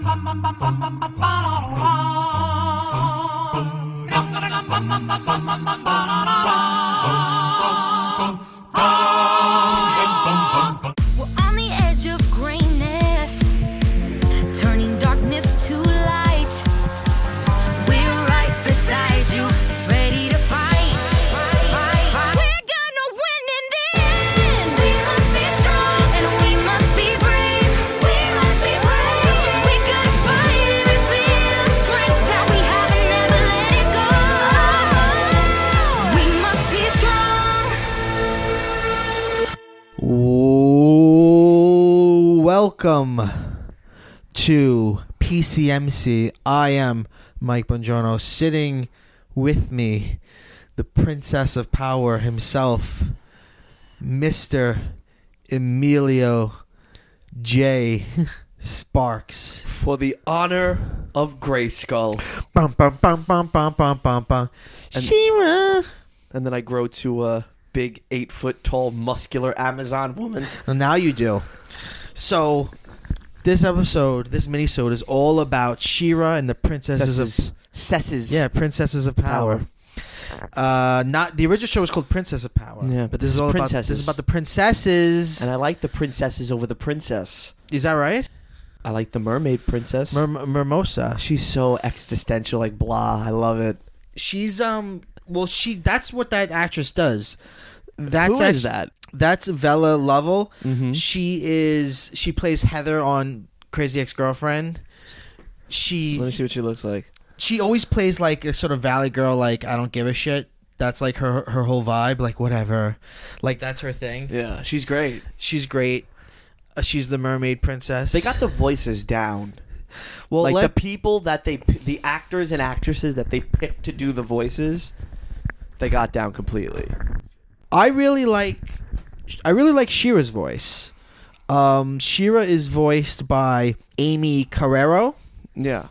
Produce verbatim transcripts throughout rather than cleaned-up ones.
on the edge of greatness, turning darkness to light. We're right beside you, ready to fight. We're gonna win in the end. We must be strong and we must be brave. We must be brave. We gotta fight every bit of strength that we have and never let it go. We must be strong. Ooh, welcome to P C M C. I am Mike Bongiorno. Sitting with me, the Princess of Power himself, Mister Emilio J. Sparks. For the honor of Grayskull. Bum, bum, bum, bum, bum, bum, bum, bum. And- She-Ra. And then I grow to a big eight foot tall muscular Amazon woman. Well, now you do. So, this episode, this minisode is all about She-Ra and the princesses of Cesses. yeah, princesses of power. Uh, not the original show was called Princess of Power. Yeah, but this is all princesses. about this is about the princesses. And I like the princesses over the princess. Is that right? I like the mermaid princess. Mer- Mermosa. She's so existential, like blah. I love it. She's um. Well, she. That's what that actress does. That's Who is actu- that? That's Vella Lovell. Mhm. She is. She plays Heather on Crazy Ex-Girlfriend. She. Let me see what she looks like. She always plays like a sort of valley girl, like I don't give a shit. That's like her her whole vibe, like whatever, like that's her thing. Yeah, she's great. She's great. Uh, she's the mermaid princess. They got the voices down. well, like let, the people that they, p- the actors and actresses that they picked to do the voices, they got down completely. I really like, I really like She-Ra's voice. Um, She-Ra is voiced by Amy Carrero. Yeah.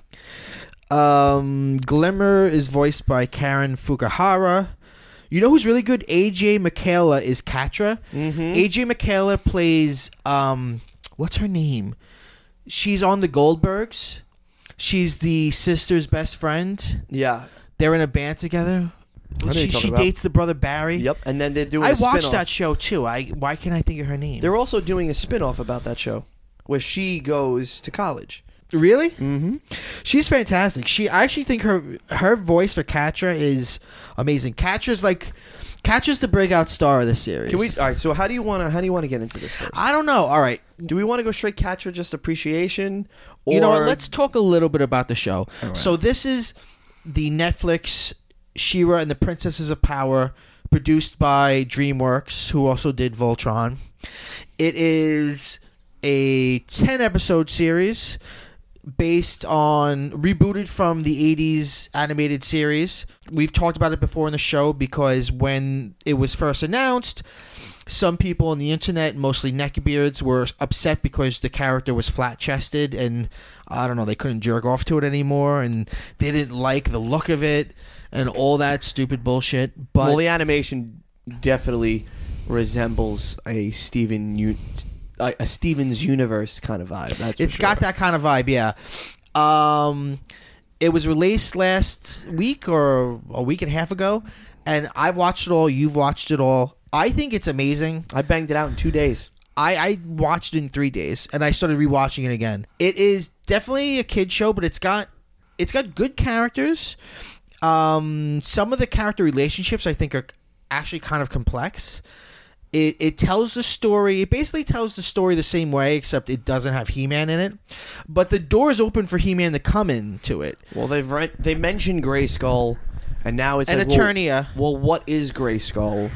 Um, Glimmer is voiced by Karen Fukuhara. You know who's really good? A J Michaela is Catra. Mm-hmm. A J Michaela plays um, what's her name? She's on the Goldbergs. She's the sister's best friend. Yeah. They're in a band together. I know She, you're talking she about. dates the brother Barry. Yep. And then they're doing I a watched spin-off. that show too. I why can't I think of her name? They're also doing a spin-off about that show where she goes to college. Really? Mm-hmm. She's fantastic. She, I actually think her her voice for Catra is amazing. Catra's like, Catra's the breakout star of the series. Can we? All right. So how do you want to? How do you want to get into this first? I don't know. All right. Do we want to go straight Catra, just appreciation? Or... You know what? Let's talk a little bit about the show. All right. So this is the Netflix She-Ra and the Princesses of Power, produced by DreamWorks, who also did Voltron. It is a ten episode series based on rebooted from the eighties animated series. We've talked about it before in the show because when it was first announced, some people on the internet, mostly neckbeards, were upset because the character was flat-chested and I don't know, they couldn't jerk off to it anymore and they didn't like the look of it and all that stupid bullshit. But well, the animation definitely resembles a Steven U- a, a Steven's Universe kind of vibe. That's for it's sure. got that kind of vibe, yeah. Um, it was released last week or a week and a half ago, and I've watched it all. You've watched it all. I think it's amazing. I banged it out in two days. I, I watched it in three days, and I started rewatching it again. It is definitely a kid show, but it's got it's got good characters. Um, some of the character relationships I think are actually kind of complex. It it tells the story. It basically tells the story the same way, except it doesn't have He-Man in it. But the door is open for He-Man to come into it. Well, they've re- they mentioned Grayskull, and now it's And like, Eternia. Well, well, what is Grayskull?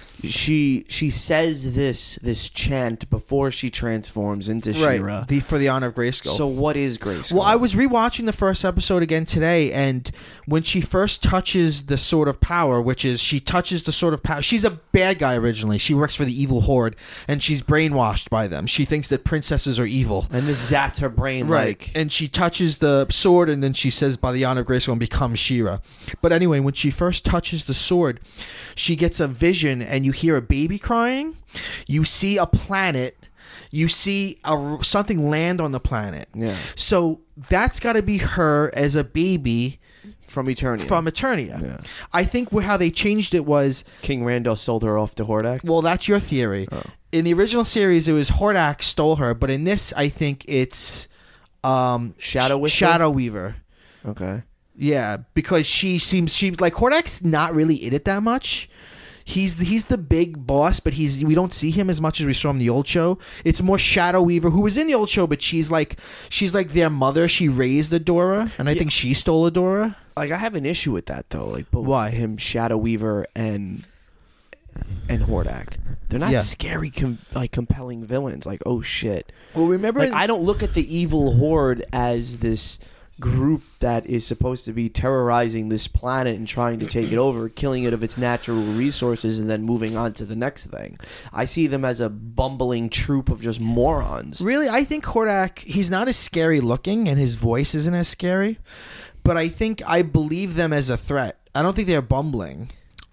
She she says this this chant before she transforms into She-Ra. Right. The, for the honor of Grayskull. So what is Grayskull? Well, I was rewatching the first episode again today, and when she first touches the Sword of Power, which is she touches the Sword of Power, she's a bad guy originally. She works for the evil Horde, and she's brainwashed by them. She thinks that princesses are evil. and this zapped her brain Right. like And she touches the sword, and then she says, by the honor of Grayskull, and becomes She-Ra. But anyway, when she first touches the sword, she gets a vision, and you hear a baby crying. You see a planet. You see a, something land on the planet. Yeah. So that's got to be her as a baby From Eternia. from Eternia. Yeah. I think wh- how they changed it was, King Randall sold her off to Hordak. well, that's your theory. Oh. In the original series, it was Hordak stole her, but in this, I think it's um, Shadow Sh- Whisper? Shadow Weaver. Okay. Yeah, because she seems she like Hordak's not really in it that much. He's the, he's the big boss, but he's we don't see him as much as we saw him in the old show. It's more Shadow Weaver, who was in the old show, but she's like she's like their mother. She raised Adora, and I Yeah. think she stole Adora. Like, I have an issue with that, though. Like, both Why? him, Shadow Weaver, and and Hordak. They're not Yeah. scary, com- like, compelling villains. Like, oh, shit. Well, remember, Like, I don't look at the evil horde as this group that is supposed to be terrorizing this planet and trying to take it over, killing it of its natural resources, and then moving on to the next thing. I see them as a bumbling troop of just morons. really, I think Hordak. He's not as scary looking, and his voice isn't as scary. But I think I believe them as a threat. I don't think they're bumbling.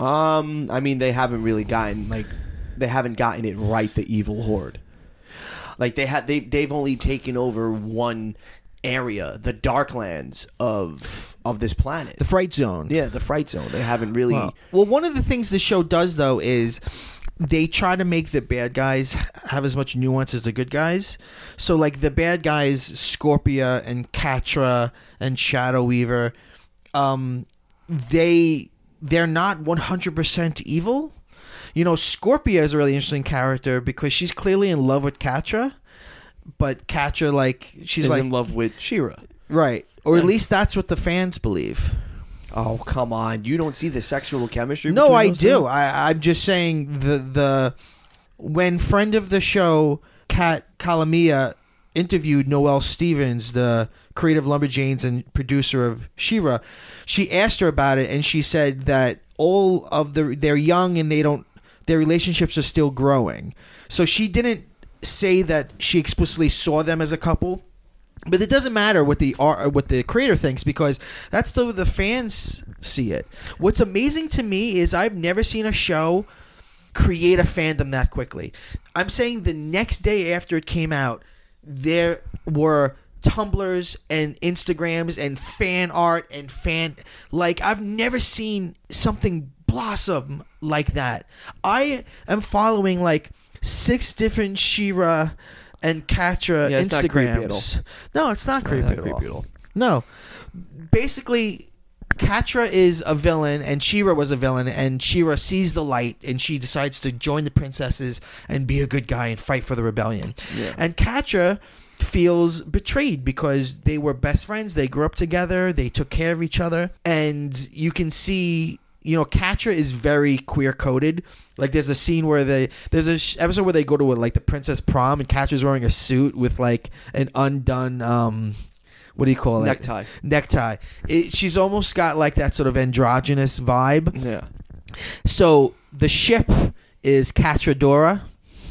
Um, I mean, they haven't really gotten like they haven't gotten it right. The evil horde, like they had, they they've only taken over one area, the Darklands of of this planet. The Fright Zone. Yeah, the Fright Zone. They haven't really. Well, well, one of the things the show does, though, is they try to make the bad guys have as much nuance as the good guys. So, like, the bad guys, Scorpia and Catra and Shadow Weaver, um, they, they're not one hundred percent evil. You know, Scorpia is a really interesting character because she's clearly in love with Catra, but Catra, like, she's is like... in love with She-Ra. Right. Or at Yeah. least that's what the fans believe. Oh, come on! You don't see the sexual chemistry? No, between I those do. two? I, I'm just saying the the when friend of the show Kat Kalamia interviewed Noelle Stevens, the creative Lumberjanes and producer of She-Ra, she asked her about it, and she said that all of the they're young and they don't their relationships are still growing. So she didn't say that she explicitly saw them as a couple. But it doesn't matter what the art, what the creator thinks, because that's the way the fans see it. What's amazing to me is I've never seen a show create a fandom that quickly. I'm saying the next day after it came out, there were Tumblrs and Instagrams and fan art and fan like I've never seen something blossom like that. I am following like six different She-Ra and Catra Yeah, it's not creepy at Instagrams. No, it's not No, creepy, not at, creepy all. at all. No. Basically, Catra is a villain and She-Ra was a villain, and She-Ra sees the light and she decides to join the princesses and be a good guy and fight for the rebellion. Yeah. And Catra feels betrayed because they were best friends, they grew up together, they took care of each other, and you can see, you know, Catra is very queer coded. Like there's a scene where they there's a sh- episode where they go to a, like the princess prom, and Catra's wearing a suit with like an undone um what do you call it? Necktie. Necktie. It, she's almost got like that sort of androgynous vibe. Yeah. So the ship is Catradora,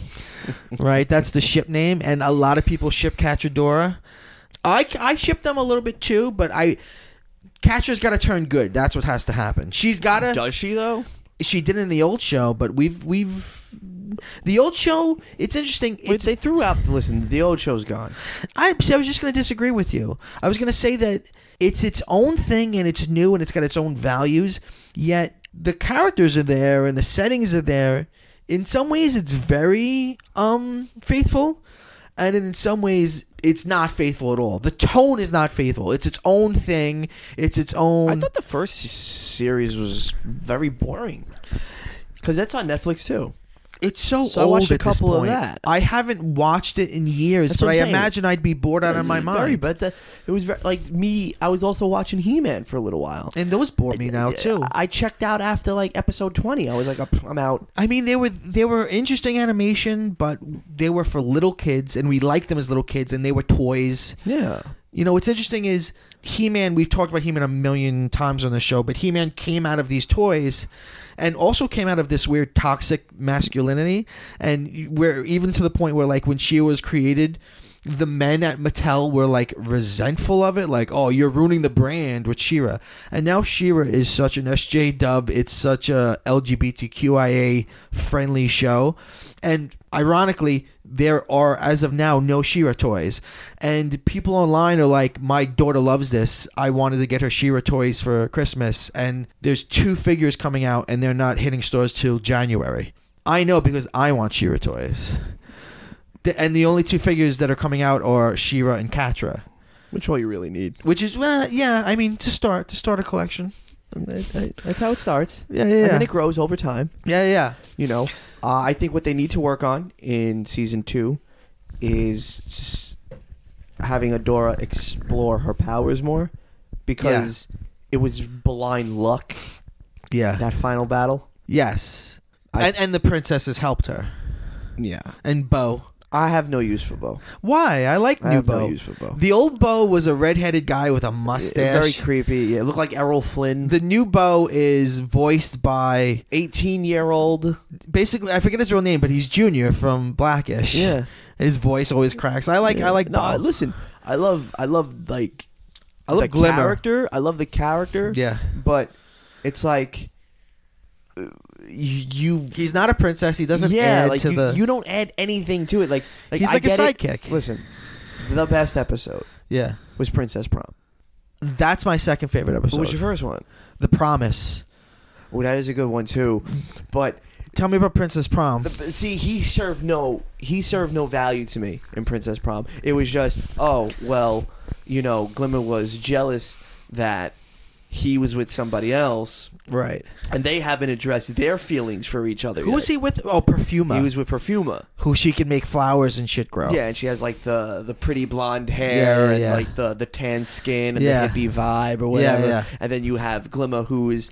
right? That's the ship name, and a lot of people ship Catradora. I I ship them a little bit too, but I Catra's got to turn good. That's what has to happen. She's got to. Does she though? She did in the old show, but we've we've the old show. It's interesting. Wait, It's, they threw out. Listen, the old show's gone. I, see, I was just going to disagree with you. I was going to say that it's its own thing and it's new and it's got its own values. Yet the characters are there and the settings are there. In some ways, it's very um faithful, and in some ways, it's not faithful at all. The tone is not faithful. It's its own thing. It's its own. I thought the first s- series was very boring. Because that's on Netflix too. It's so, So I old watched a at this couple of point. that. I haven't watched it in years, That's but what I I'm saying. imagine I'd be bored out of my It was mind. Very, but the, it was very, like me. I was also watching He-Man for a little while. And those bore me now too. I checked out after like episode twenty. I was like, I'm out. I mean, they were they were interesting animation, but they were for little kids, and we liked them as little kids, and they were toys. Yeah. You know, what's interesting is He-Man. We've talked about He-Man a million times on the show, but He-Man came out of these toys, and also came out of this weird toxic masculinity, and where even to the point where, like, when She was created, the men at Mattel were like resentful of it, like, oh, you're ruining the brand with She-Ra. And now She-Ra is such an S J dub. It's such a L G B T Q I A friendly show. And ironically, there are, as of now, no She-Ra toys. And people online are like, my daughter loves this. I wanted to get her She-Ra toys for Christmas. And there's two figures coming out, and they're not hitting stores till January. I know because I want She-Ra toys. The, and the only two figures that are coming out are She-Ra and Catra. Which all you really need. Which is, well, yeah, I mean, to start, to start a collection. That's how it starts. Yeah, yeah, yeah. And then it grows over time. Yeah, yeah. You know, uh, I think what they need to work on in season two is just having Adora explore her powers more, because yeah. it was blind luck. Yeah, that final battle. Yes, I, and and the princesses helped her. Yeah, and Bo. I have no use for Bo. Why? I like I new have Bo. no use for Bo. The old Bo was a redheaded guy with a mustache. Very creepy. Yeah, it looked like Errol Flynn. The new Bo is voiced by eighteen-year-old. Basically, I forget his real name, but he's Junior from Blackish. Yeah, his voice always cracks. I like. Yeah. I like. No, Bo. listen. I love. I love like. I love the Glimmer. character. I love the character. Yeah, but it's like. You, he's not a princess. He doesn't yeah, add like to you, the. You don't add anything to it. Like, like he's I like a get it. sidekick. Listen, the best episode. Yeah, was Princess Prom. That's my second favorite episode. What was your first one? The Promise. Oh, that is a good one too. But tell me about Princess Prom. The, see, he served no he served no value to me in Princess Prom. It was just, oh well, you know, Glimmer was jealous that he was with somebody else. Right. And they haven't addressed their feelings for each other Who yet. was he with? Oh, Perfuma. He was with Perfuma. Who she can make flowers and shit grow. Yeah, and she has like the, the pretty blonde hair Yeah, yeah, and yeah. like the, the tan skin and Yeah. the hippie vibe or whatever. Yeah, yeah. And then you have Glimmer, who is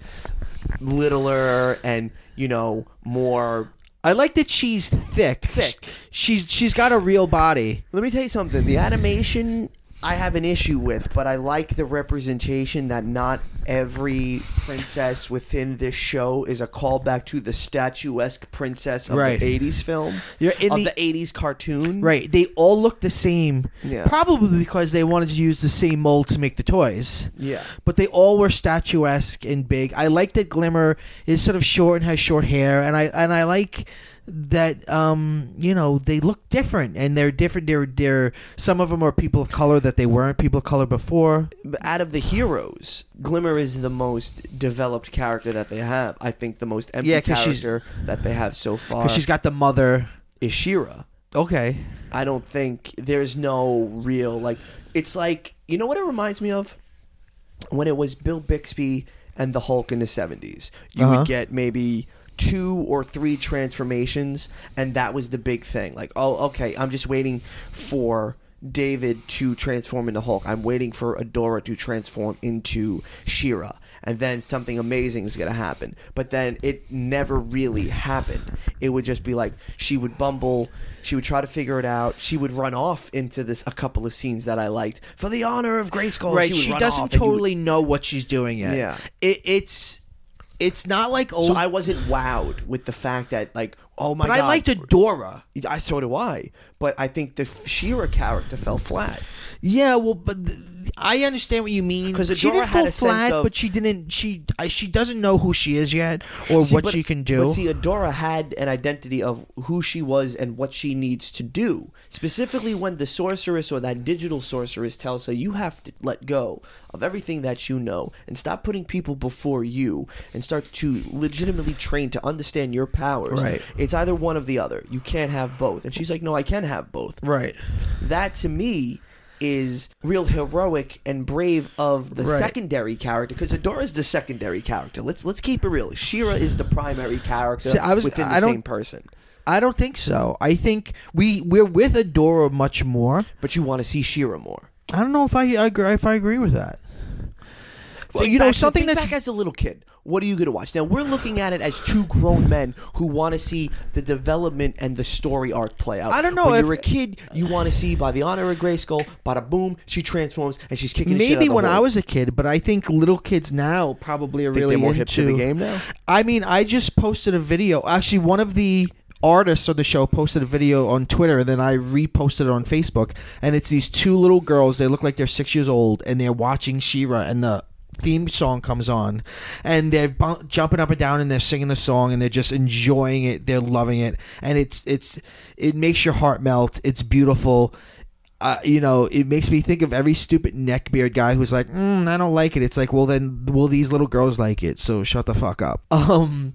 littler and, you know, more... I like that she's thick. Thick. She's She's got a real body. Let me tell you something. The animation I have an issue with, but I like the representation that not every princess within this show is a callback to the statuesque princess of Right. the eighties film, You're in of the- the, eighties cartoon. Right. They all look the same. Yeah. Probably because they wanted to use the same mold to make the toys. Yeah. But they all were statuesque and big. I like that Glimmer is sort of short and has short hair, and I and I like that um you know, they look different, and they're different. They're they're some of them are people of color that they weren't people of color before. But out of the heroes, Glimmer is the most developed character that they have. I think the most empty Yeah, 'cause she's- character that they have so far Because she's got the mother. is She-Ra. Okay. I don't think there's no real, like, it's like, you know what it reminds me of? When it was Bill Bixby and the Hulk in the seventies. You Uh-huh. would get maybe two or three transformations, and that was the big thing. Like, oh, okay, I'm just waiting for David to transform into Hulk. I'm waiting for Adora to transform into She-Ra. And then something amazing is going to happen. But then it never really happened. It would just be like, she would bumble, she would try to figure it out, she would run off into this a couple of scenes that I liked. For the honor of Grayskull, Right. she, would She run doesn't off and you would- totally know what she's doing yet. Yeah. It, it's it's not like old. So I wasn't wowed with the fact that, like, oh my but god. I liked Adora. I so do I. But I think the She-Ra character fell flat. Yeah, well, but th- I understand what you mean. 'Cause she Adora didn't had fall a sense flat, of- but she didn't. She I, she doesn't know who she is yet or See, what but- she can do. But see, Adora had an identity of who she was and what she needs to do. Specifically when the sorceress or that digital sorceress tells her, you have to let go of everything that you know and stop putting people before you and start to legitimately train to understand your powers. Right. It's either one or the other. You can't have both. And she's like, no, I can have both. right. That, to me, is real heroic and brave of the Right. secondary character, because Adora's the secondary character. Let's let's keep it real. She-Ra is the primary character See, I was- within the I don't- same person. I don't think so. I think we we're with Adora much more. But you want to see She-Ra more. I don't know if I agree, if I agree with that. Well, Think you know, back- something think that's back as a little kid. What are you going to watch? Now, we're looking at it as two grown men who want to see the development and the story arc play out. I don't know When if- you're a kid, you want to see, by the honor of Grayskull, bada boom, she transforms and she's kicking the shit out maybe of the when I hole. was a kid, but I think little kids now probably are Think really they're more into hip to the game now? I mean, I just posted a video. Actually, one of the artists of the show posted a video on Twitter, and then I reposted it on Facebook. And it's these two little girls. They look like they're six years old, and they're watching She-Ra, and the theme song comes on, and they're bu- jumping up and down and they're singing the song and they're just enjoying it. They're loving it, and it's it's it makes your heart melt. It's beautiful. Uh, you know, it makes me think of every stupid neckbeard guy who's like, mm, I don't like it. It's like, well, then, will these little girls like it? So shut the fuck up. Um,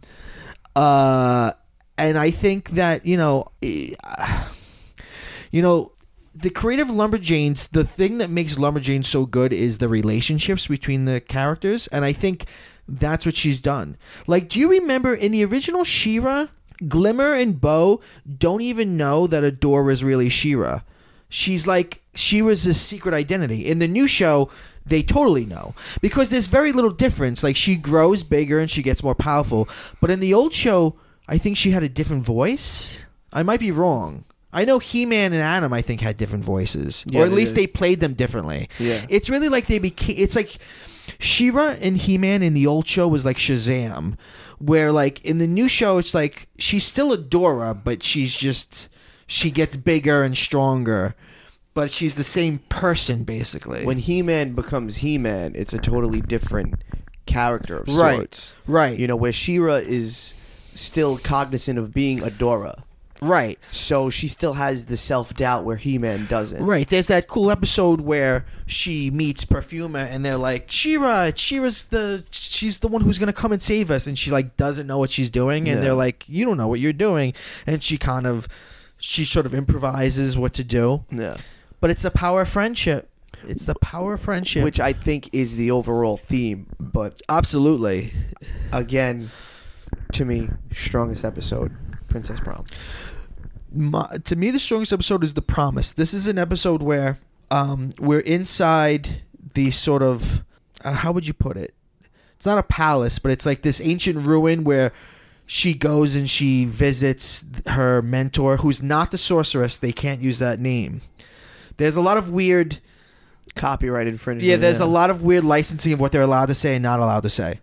uh, and I think that, you know, uh, you know, the creative Lumberjanes, the thing that makes Lumberjanes so good is the relationships between the characters, and I think that's what she's done. Like, do you remember in the original She-Ra, Glimmer and Bow don't even know that Adora is really She-Ra. She's like, She-Ra's a secret identity. In the new show, they totally know. Because there's very little difference. Like, she grows bigger and she gets more powerful. But in the old show, I think she had a different voice. I might be wrong. I know He-Man and Adam, I think, had different voices. Yeah, or at they least did. they played them differently. Yeah. It's really like they became... It's like She-Ra and He-Man in the old show was like Shazam. Where, like, in the new show, it's like she's still Adora, but she's just... She gets bigger and stronger, but she's the same person, basically. When He-Man becomes He-Man, it's a totally different character of Right, sorts. right. You know, where She-Ra is still cognizant of being Adora. Right. So she still has the self-doubt where He-Man doesn't. Right. There's that cool episode where she meets Perfuma and they're like, She-Ra, She-Ra's the she's the one who's going to come and save us, and she like doesn't know what she's doing, and Yeah. they're like, you don't know what you're doing, and she kind of she sort of improvises what to do. Yeah. But it's the power of friendship. It's the power of friendship. Which I think is the overall theme, but absolutely. again, to me, strongest episode, Princess Prom. My, to me, the strongest episode is The Promise. This is an episode where um, we're inside the sort of, uh, how would you put it? It's not a palace, but it's like this ancient ruin where she goes and she visits her mentor, who's not the sorceress. They can't use that name. There's a lot of weird... Copyright infringement. Yeah, there's a lot of weird licensing of what they're allowed to say and not allowed to say.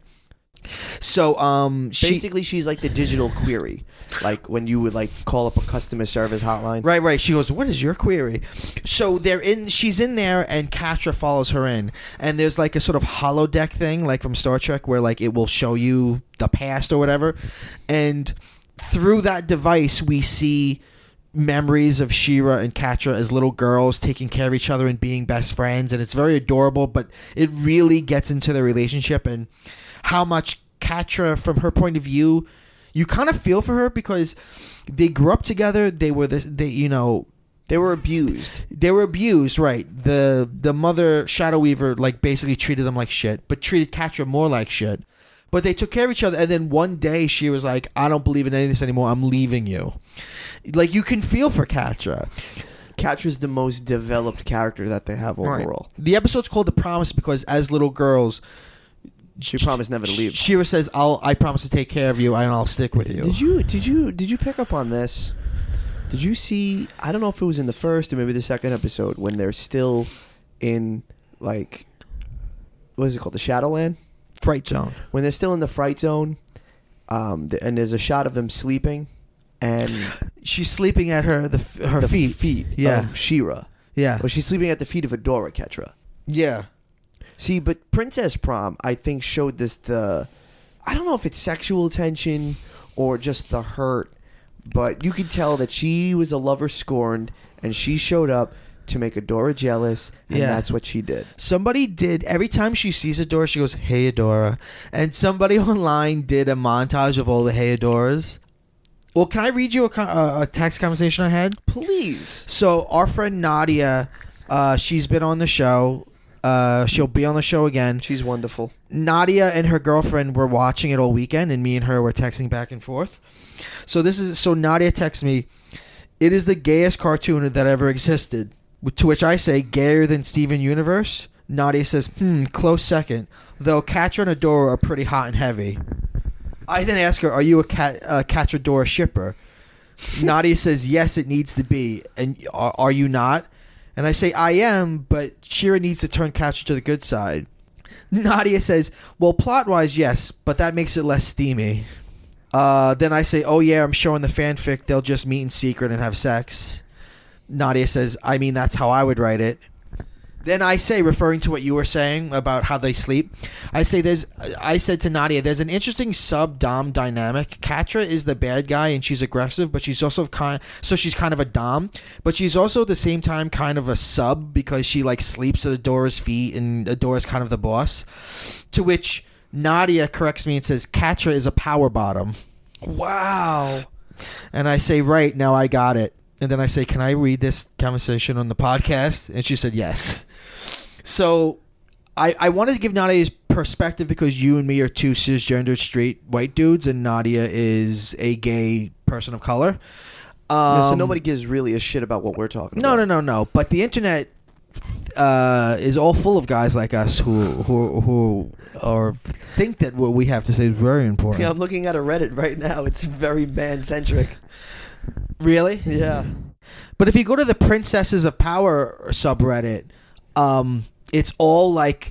So, um, she, Basically, she's like the digital query. Like when you would like call up a customer service hotline. Right, right. She goes, "What is your query?" So they're in. She's in there, and Catra follows her in. And there's like a sort of holodeck thing, like from Star Trek, where like it will show you the past or whatever. And through that device, we see memories of She-Ra and Catra as little girls taking care of each other and being best friends. And it's very adorable, but it really gets into their relationship and how much Catra, from her point of view, you kind of feel for her because they grew up together. They were the, they, you know, They were abused. they were abused, right? The the mother Shadow Weaver like basically treated them like shit, but treated Catra more like shit. But they took care of each other, and then one day she was like, "I don't believe in any of this anymore. I'm leaving you." Like you can feel for Catra. Catra's the most developed character that they have overall. Right. The episode's called The Promise because as little girls, She promised never to leave. She-Ra says, "I'll I promise to take care of you, and I'll stick with you." Did you did you did you pick up on this? Did you see? I don't know if it was in the first or maybe the second episode when they're still in like what is it called, the Shadowland? Fright Zone. When they're still in the fright zone, um, th- and there's a shot of them sleeping, and She's sleeping at her the f- her the feet. feet Yeah. of She-Ra. Yeah. Well, she's sleeping at the feet of Adora, Catra. Yeah. See, but Princess Prom, I think, showed this the... I don't know if it's sexual tension or just the hurt, but you could tell that she was a lover scorned, and she showed up to make Adora jealous, and Yeah. that's what she did. Somebody did, every time she sees Adora, she goes, "Hey, Adora." And somebody online did a montage of all the Hey, Adoras. Well, can I read you a, co- a text conversation I had? Please. So, our friend Nadia, uh, she's been on the show. Uh, she'll be on the show again. She's wonderful. Nadia and her girlfriend were watching it all weekend, and me and her were texting back and forth. So this is so Nadia texts me, "It is the gayest cartoon that ever existed." To which I say, "Gayer than Steven Universe?" Nadia says, "Hmm, close second. Though Catra and Adora are pretty hot and heavy." I then ask her, "Are you a Cat uh, Catra Adora shipper?" Nadia says, "Yes, it needs to be." And are, are you not? And I say, "I am, but She-Ra needs to turn Catra to the good side." Nadia says, "Well, plot-wise, yes, but that makes it less steamy." Uh, then I say, "Oh yeah, I'm showing the fanfic. They'll just meet in secret and have sex." Nadia says, "I mean, that's how I would write it." Then I say, referring to what you were saying about how they sleep, I say there's. I said to Nadia, there's an interesting sub-dom dynamic. Catra is the bad guy and she's aggressive, but she's also kind. So she's kind of a dom, but she's also at the same time kind of a sub because she like sleeps at Adora's feet and Adora's kind of the boss. To which Nadia corrects me and says Catra is a power bottom. Wow. And I say, right, now I got it. And then I say, can I read this conversation on the podcast? And she said yes. So I, I wanted to give Nadia's perspective because you and me are two cisgendered straight white dudes and Nadia is a gay person of color. Um, Yeah, so nobody gives really a shit about what we're talking no, about. No, no, no. But the internet uh, is all full of guys like us who who who are think that what we have to say is very important. Yeah, I'm looking at a Reddit right now. It's very man-centric. Really? Yeah. But if you go to the Princesses of Power subreddit, um, it's all like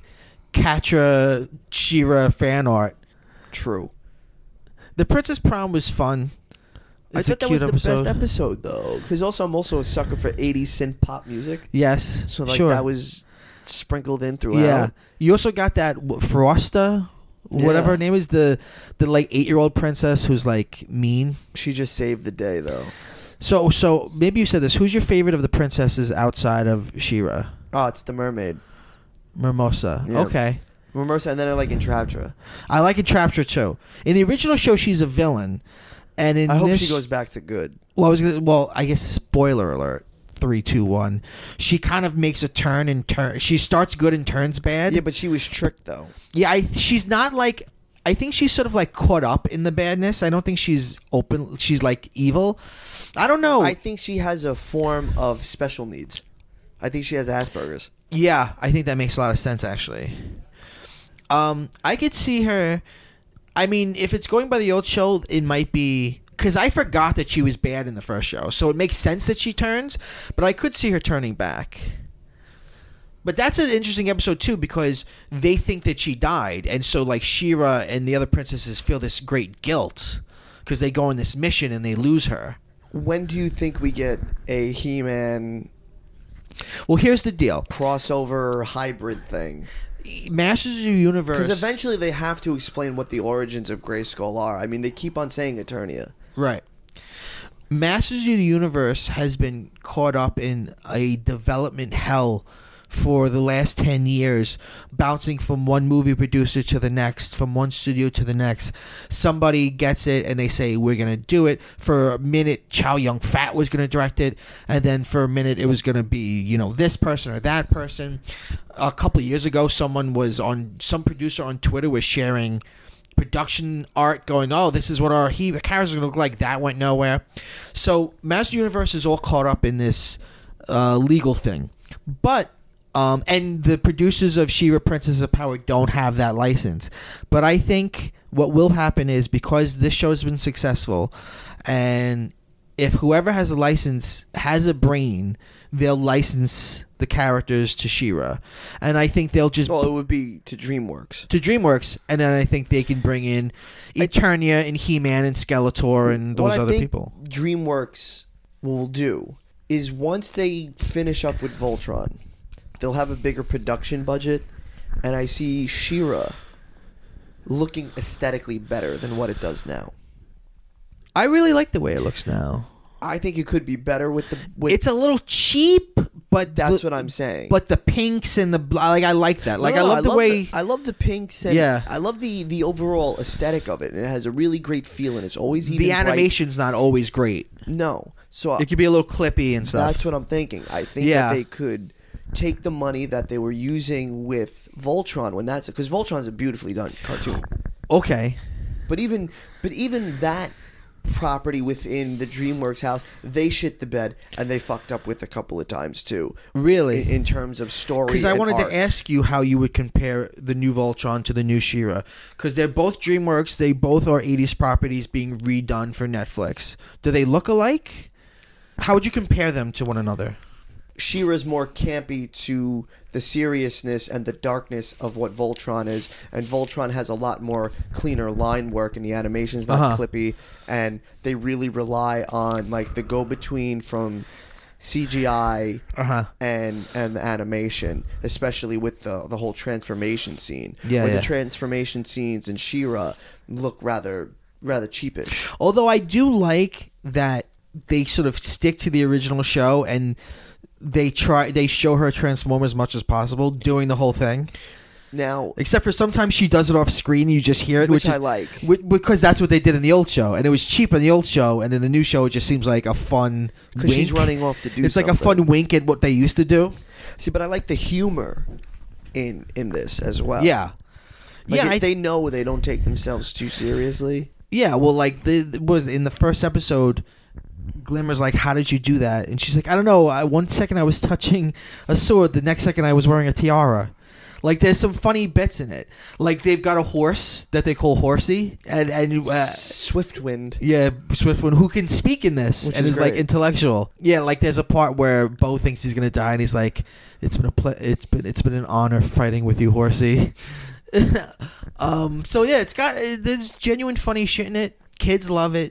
Catra She-Ra fan art. True. The Princess Prom was fun. I It's a thought that cute was the episode. best episode, though. Because also, I'm also a sucker for eighties synth pop music. Yes, So, like, sure. that was sprinkled in throughout. Yeah. You also got that w- Frosta, whatever Yeah. her name is, the the like eight year old princess who's like mean. She just saved the day, though. So so maybe you said this. Who's your favorite of the princesses outside of She-Ra? Oh, it's the mermaid. Mimosa. Yeah. Okay. Mimosa, and then I like Entraptra. I like Entraptra too. In the original show, she's a villain, and in I hope this, she goes back to good. Well, I was gonna, well, I guess spoiler alert. Three, two, one. She kind of makes a turn and turn. She starts good and turns bad. Yeah, but she was tricked, though. Yeah, I, she's not like. I think she's sort of like caught up in the badness. I don't think she's open. She's like evil. I don't know. I think she has a form of special needs. I think she has Asperger's. Yeah, I think that makes a lot of sense actually. Um, I could see her. I mean, if it's going by the old show, it might be because I forgot that she was bad in the first show, so it makes sense that she turns. But I could see her turning back. But that's an interesting episode too because they think that she died, and so like She-Ra and the other princesses feel this great guilt because they go on this mission and they lose her. When do you think we get a He-Man Well, here's the deal: crossover hybrid thing? Masters of the Universe. Because eventually they have to explain what the origins of Grayskull are. I mean, they keep on saying Eternia. Right. Masters of the Universe has been caught up in a development hell for the last ten years, bouncing from one movie producer to the next, from one studio to the next. Somebody gets it and they say, we're going to do it. For a minute, Chow Yun-Fat was going to direct it, and then for a minute it was going to be, you know, this person or that person. A couple of years ago, someone was on, some producer on Twitter was sharing production art going, oh, this is what our he characters are going to look like. That went nowhere. So Master Universe is all caught up in this uh, legal thing. But Um, and the producers of She-Ra Princess of Power don't have that license. But I think what will happen is because this show has been successful, and if whoever has a license has a brain, they'll license the characters to She-Ra. And I think they'll just... Well, it would be to DreamWorks. To DreamWorks. And then I think they can bring in Eternia and He-Man and Skeletor and those what I other think people. DreamWorks will do is once they finish up with Voltron, they'll have a bigger production budget, and I see She-Ra looking aesthetically better than what it does now. I really like the way it looks now. I think it could be better with the. With, It's a little cheap, but that's the, what I'm saying. But the pinks and the bl- like, I like that. Like, No, I no, love the way. I love the pinks. And Yeah. I love the the overall aesthetic of it, and it has a really great feel, and it's always even the bright. animation's not always great. No, so It could be a little clippy and stuff. that's what I'm thinking. I think Yeah. that they could take the money that they were using with Voltron when that's because Voltron's a beautifully done cartoon. Okay. But even but even that property within the DreamWorks house, they shit the bed and they fucked up with a couple of times too. Really? In, in terms of story. Because I and wanted art. to ask you how you would compare the new Voltron to the new She-Ra. Because they're both DreamWorks. They both are eighties properties being redone for Netflix. Do they look alike? How would you compare them to one another? She-Ra's more campy to the seriousness and the darkness of what Voltron is, and Voltron has a lot more cleaner line work, and the animation's not Uh-huh. clippy, and they really rely on like the go-between from C G I Uh-huh. and and the animation, especially with the the whole transformation scene. Yeah, where yeah. the transformation scenes in She-Ra look rather rather cheapish. Although I do like that they sort of stick to the original show and they try they show her transform as much as possible doing the whole thing. Now, Except for sometimes she does it off screen and you just hear it, which, which, I is, like. whi- because that's what they did in the old show, and it was cheap in the old show, and in the new show it just seems like a fun Because she's wink. running off to do It's like a something. fun wink at what they used to do. See, but I like the humor in in this as well. Yeah, Like yeah, it- I, they know they don't take themselves too seriously. yeah. Well, like the, the was in the first episode, Glimmer's like, "How did you do that?" And she's like, "I don't know. I, one second I was touching a sword, the next second I was wearing a tiara." Like there's some funny bits in it. Like they've got a horse that they call Horsey, and and uh, Swiftwind. yeah, Swiftwind who can speak in this Which and is is like great. intellectual. Yeah, like there's a part where Bo thinks he's gonna die, and he's like, "It's been a ple- it's been it's been an honor fighting with you, Horsey." um. So yeah, it's got uh, there's genuine funny shit in it. Kids love it.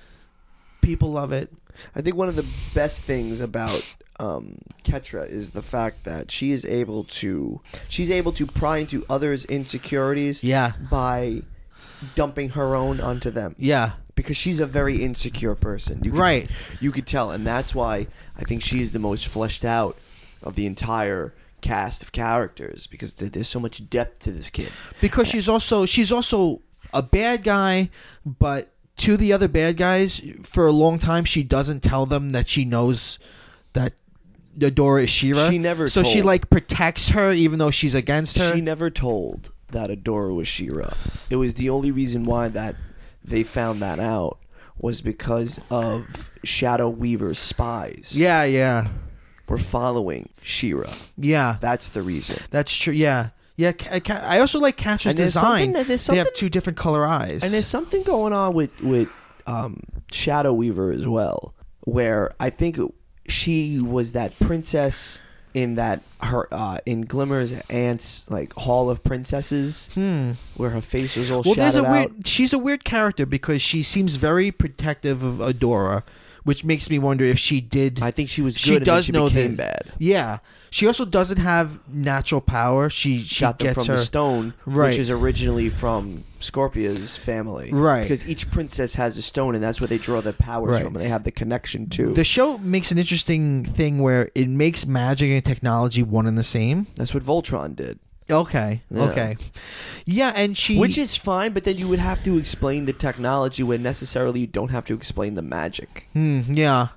People love it. I think one of the best things about um, Ketra is the fact that she is able to she's able to pry into others' insecurities Yeah. by dumping her own onto them. Yeah. Because she's a very insecure person. You could, Right. You could tell, and that's why I think she's the most fleshed out of the entire cast of characters, because th- there's so much depth to this kid. Because she's also she's also a bad guy, but to the other bad guys, for a long time she doesn't tell them that she knows that Adora is She-Ra. She never So she told. like protects her even though she's against her. She never told that Adora was She-Ra. It was the only reason why that they found that out was because of Shadow Weaver's spies. yeah, yeah, Were following She-Ra. yeah. That's the reason. That's true. Yeah, yeah. Ca- Ca- I also like Catcher's And there's design. something- there's They have something- two different color eyes. And there's something going on with with um, Shadow Weaver as well, where I think she was that princess in that her uh, in Glimmer's aunt's like Hall of Princesses, Hmm. where her face was all Well, there's shadowed a weird. out. She's a weird character because she seems very protective of Adora, which makes me wonder if she did. I think she was good. she and does then she know became that. bad. Yeah, she also doesn't have natural power. She she Got them gets from her the stone, Right. which is originally from Scorpia's family. Right. Because each princess has a stone, and that's where they draw their powers Right. from, and they have the connection to. The show makes an interesting thing where it makes magic and technology one and the same. That's what Voltron did. Okay. Yeah. Okay. Yeah, and she Which is fine, but then you would have to explain the technology when necessarily you don't have to explain the magic. Hmm, yeah.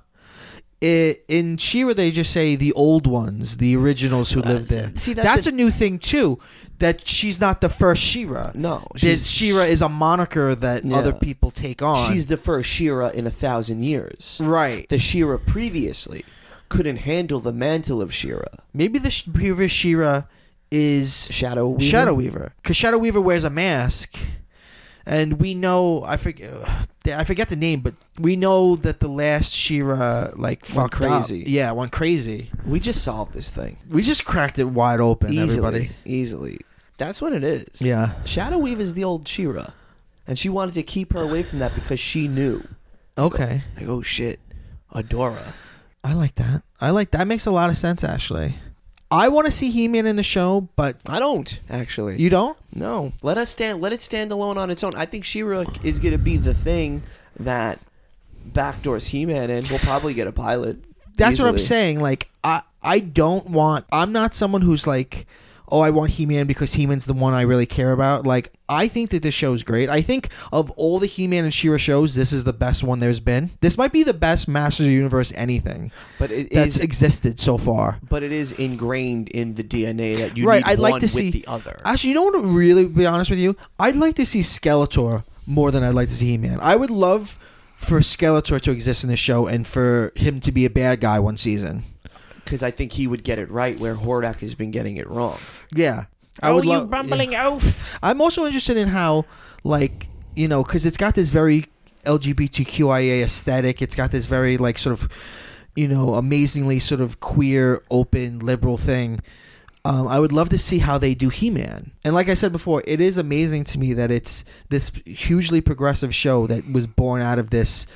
It, in She-Ra, they just say the old ones, the originals who Uh, lived there. see, that's that's a, a- new thing too. That she's not the first She-Ra. No, There's- She-Ra is a moniker that Yeah. other people take on. She's the first She-Ra in a thousand years. right. The She-Ra previously couldn't handle the mantle of She-Ra. Maybe the sh- previous She-Ra is Shadow Weaver? Shadow Weaver, because Shadow Weaver wears a mask, and we know I forget I forget the name, but we know that the last She-Ra like Went fucked up. crazy. Yeah, went crazy. We just solved this thing. We just cracked it wide open, Easily. everybody. Easily. That's what it is. Yeah. Shadow Weaver is the old She-Ra. And she wanted to keep her away from that because she knew. Okay. Like, oh shit, Adora. I like that. I like that. Makes a lot of sense, actually. I want to see He-Man in the show, but I don't, actually. you don't? No. Let us stand let it stand alone on its own. I think She-Ra is gonna be the thing that backdoors He-Man in. We'll probably get a pilot. That's what I'm easily. saying. Like, I I don't want. I'm not someone who's like, oh, I want He-Man because He-Man's the one I really care about. Like, I think that this show's great. I think of all the He-Man and She-Ra shows, this is the best one there's been. This might be the best Masters of the Universe anything But it that's is existed so far. but it is ingrained in the D N A that you Right, need I'd like one to with see- the other. Actually, you know what? Really, be honest with you, I'd like to see Skeletor more than I'd like to see He-Man. I would love for Skeletor to exist in the show and for him to be a bad guy one season. Because I think he would get it right where Hordak has been getting it wrong. Yeah. I Oh, would you love- bumbling yeah. oaf. I'm also interested in how, like, you know, because it's got this very L G B T Q I A aesthetic. It's got this very, like, sort of, you know, amazingly sort of queer, open, liberal thing. Um, I would love to see how they do He-Man. And like I said before, it is amazing to me that it's this hugely progressive show that was born out of this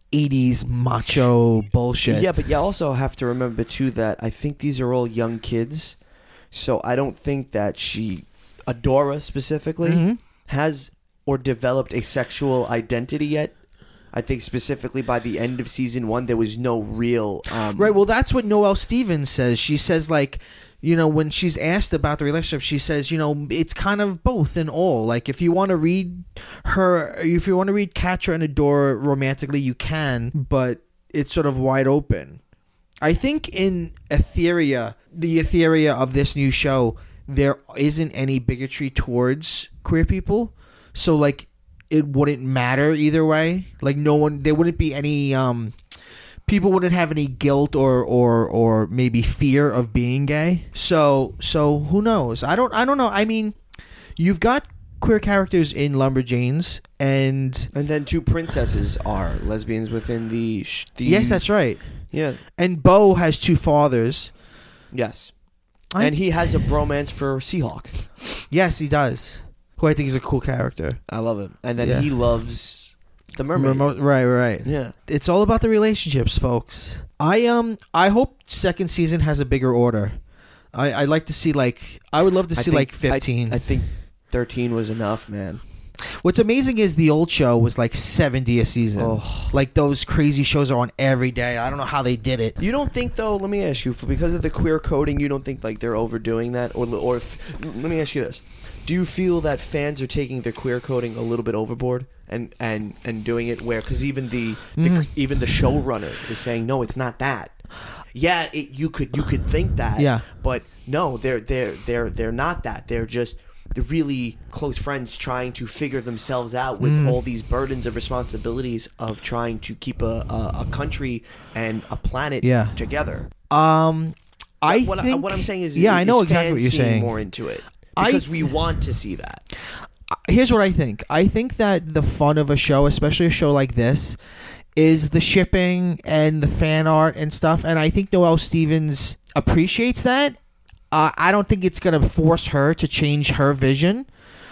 eighties macho bullshit. Yeah, but you also have to remember too that I think these are all young kids, so I don't think that she, Adora specifically, Mm-hmm. has or developed a sexual identity yet. I think specifically by the end of season one, there was no real. Um, Right. Well, that's what Noelle Stevens says. She says, like, you know, when she's asked about the relationship, she says, you know, it's kind of both and all. Like, if you want to read her, if you want to read Catra and Adora romantically, you can, but it's sort of wide open. I think in Etheria, the Etheria of this new show, there isn't any bigotry towards queer people. So, like, it wouldn't matter either way. Like, no one, there wouldn't be any, um, people wouldn't have any guilt or, or, or maybe fear of being gay. So, so who knows? I don't, I don't know. I mean, you've got queer characters in Lumberjanes, and and then two princesses are lesbians within the. Sh- the yes, that's right. Yeah. And Bo has two fathers. Yes. I- and he has a bromance for Seahawk. Yes, he does. Who I think is a cool character. I love it. And then Yeah. he loves the mermaid. Remote, right, right. Yeah. It's all about the relationships, folks. I um I hope second season has a bigger order. I I like to see like I would love to I see think- like fifteen. I, I think thirteen was enough, man. What's amazing is the old show was like seventy a season. Oh. Like those crazy shows are on every day. I don't know how they did it. You don't think though? Let me ask you, for because of the queer coding, you don't think like they're overdoing that, or or if, let me ask you this: do you feel that fans are taking their queer coding a little bit overboard and and and doing it where? Because even the, the Mhm. even the showrunner is saying no, it's not that. Yeah, it, you could you could think that. Yeah. But no, they're they're they're they're not that. They're just the really close friends trying to figure themselves out with Mm. all these burdens and responsibilities of trying to keep a, a, a country and a planet Yeah. together. Um I what, think I, what I'm saying is, yeah, is I know exactly fans what you're seeing saying. more into it I because we th- want to see that. Here's what I think. I think that the fun of a show, especially a show like this, is the shipping and the fan art and stuff. And I think Noelle Stevens appreciates that. Uh, I don't think it's going to force her to change her vision.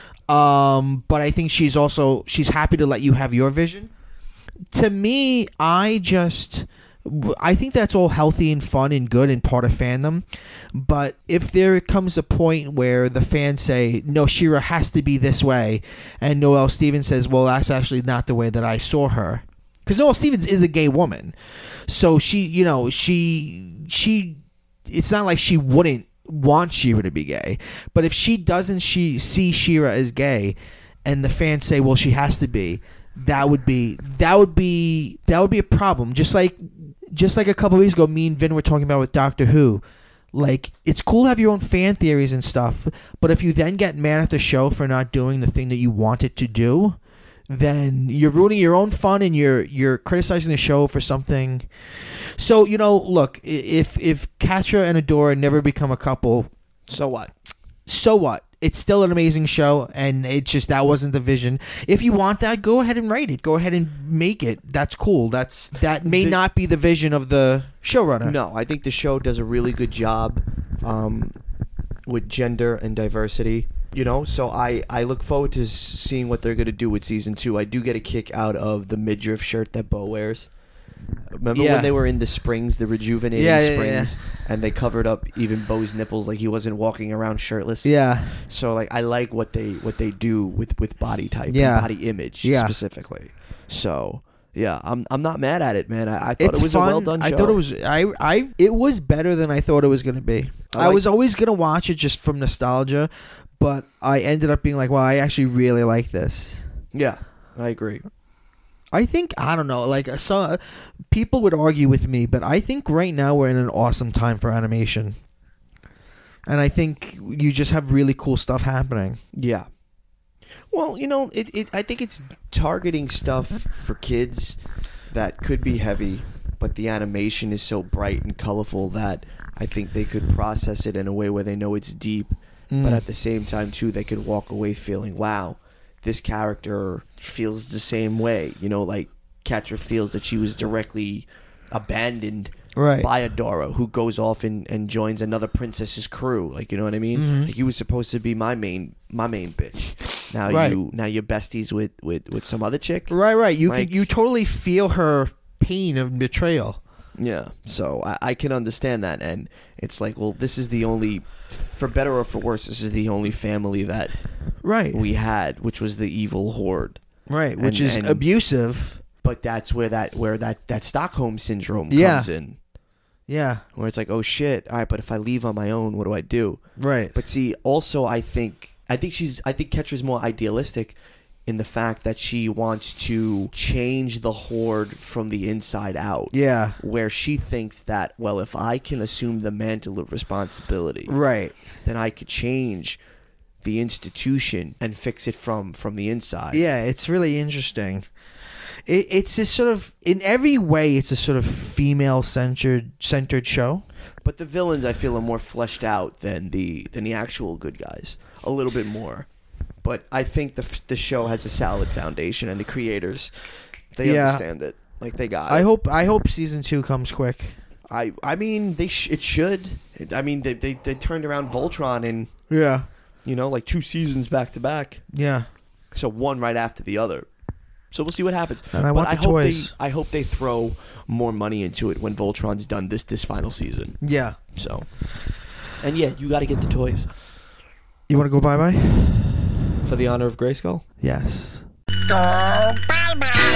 Um, but I think she's also, she's happy to let you have your vision. To me, I just, I think that's all healthy and fun and good and part of fandom. But if there comes a point where the fans say, no, She-Ra has to be this way, and Noelle Stevens says, well, that's actually not the way that I saw her. Because Noelle Stevens is a gay woman. So she, you know, she, she, it's not like she wouldn't want She-Ra to be gay. But if she doesn't she see She-Ra as gay, and the fans say, well, she has to be, that would be, that would be, that would be a problem. Just like, just like a couple of weeks ago, me and Vin were talking about with Doctor Who. Like, it's cool to have your own fan theories and stuff, but if you then get mad at the show for not doing the thing that you want it to do, then you're ruining your own fun and you're you're criticizing the show for something. So, you know, look, i- if if Catra and Adora never become a couple, So what? so what? It's still an amazing show, and it's just that wasn't the vision. If you want that, go ahead and write it. Go ahead and make it. That's cool. That's that may The- not be the vision of the showrunner. No, I think the show does a really good job um, with gender and diversity. You know, so I, I look forward to s- seeing what they're going to do with season two. I do get a kick out of the midriff shirt that Bo wears. Remember Yeah. when they were in the springs, the rejuvenating Yeah, yeah, springs, and they covered up even Bo's nipples like he wasn't walking around shirtless? Yeah. So like I like what they what they do with, with body type Yeah. and body image Yeah. specifically. So yeah, I'm I'm not mad at it, man. I, I thought It's it was fun. a well done show. I thought it was I I it was better than I thought it was going to be. I I, like- was always going to watch it just from nostalgia, but I ended up being like, well, I actually really like this. Yeah, I agree. I think I don't know, like so people would argue with me, but I think right now we're in an awesome time for animation. And I think you just have really cool stuff happening. Yeah. Well, you know, it, it I think it's targeting stuff for kids that could be heavy, but the animation is so bright and colorful that I think they could process it in a way where they know it's deep, but Mm. at the same time too they could walk away feeling, wow, this character feels the same way. You know, like Catra feels that she was directly abandoned Right. by Adora, who goes off and, and joins another princess's crew. Like, you know what I mean? Mhm. Like, you was supposed to be my main my main bitch. Now Right. you now you're besties with, with, with some other chick. Right, right. You Like- can you totally feel her pain of betrayal. Yeah, so I, I can understand that, and it's like, well, this is the only, for better or for worse, this is the only family that Right. we had, which was the evil horde. Right, which And- is and- abusive. But that's where that where that, that Stockholm syndrome Yeah. comes in, Yeah. where it's like, oh shit, all right, but if I leave on my own, what do I do? Right. But see, also, I think I think she's I think Ketra's more idealistic in the fact that she wants to change the horde from the inside out. Yeah. Where she thinks that, well, if I can assume the mantle of responsibility, Right. then I could change the institution and fix it from from the inside. Yeah, it's really interesting. It, it's this sort of, in every way, it's a sort of female-centered centered show. But the villains, I feel, are more fleshed out than the than the actual good guys. A little bit more. But I think the the show has a solid foundation, and the creators, they Yeah. understand it. Like, they got I it. hope I hope season two comes quick. I I mean, they sh- it should. I mean, they, they they turned around Voltron in, Yeah. you know, like two seasons back to back. Yeah. So one right after the other. So we'll see what happens. And I But want the hope toys. They, I hope they throw more money into it when Voltron's done this this final season. Yeah. So, and yeah, you got to get the toys You want to go bye-bye? for the honor of Grayskull. Yes. Go bye bye.